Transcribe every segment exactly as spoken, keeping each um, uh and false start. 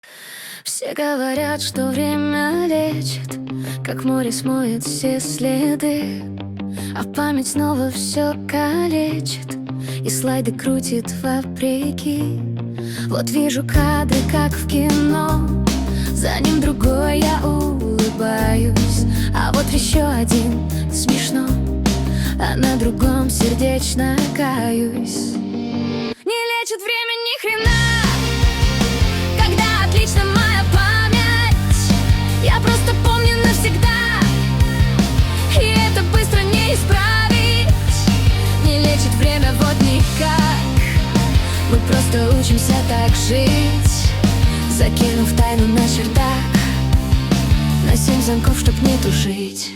Все говорят, что время лечит, как море смоет все следы, а память снова все калечит и слайды крутит вопреки. Вот вижу кадры, как в кино, за ним другой, я улыбаюсь, а вот еще один смешно, а на другом сердечно каюсь. Не лечит время ни хрена, когда отлично моя память. Я просто помню навсегда, и это быстро не исправить. Не лечит время вот никак, мы просто учимся так жить, закинув тайну на чердак, на семь замков, чтоб не тужить.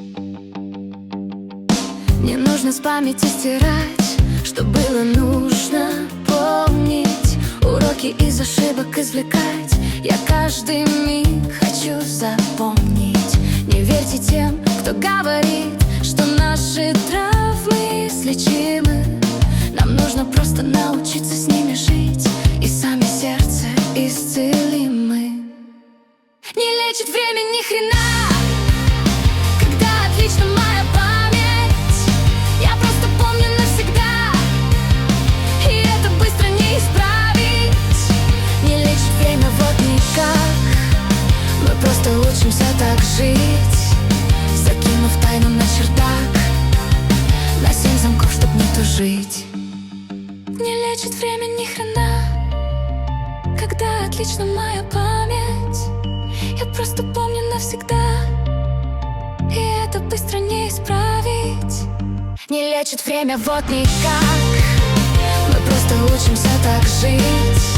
Не нужно с памяти стирать, что было нужно помнить, уроки из ошибок извлекать. Я каждый миг хочу запомнить. Не верьте тем, кто говорит, что наши травмы излечимы. Нам нужно просто научиться с ними жить, и сами сердце исцелим мы. Не лечит время ни хрена, когда отлично моя память. Я просто помню навсегда, и это быстро не исправить. Не лечит время вот никак, мы просто учимся так жить, закинув тайну на чердак, на семь замков, чтоб не тужить. Не лечит время ни хрена, когда отлично моя память. Я просто помню навсегда, и это быстро не исправить. Не лечит время вот никак, мы просто учимся так жить,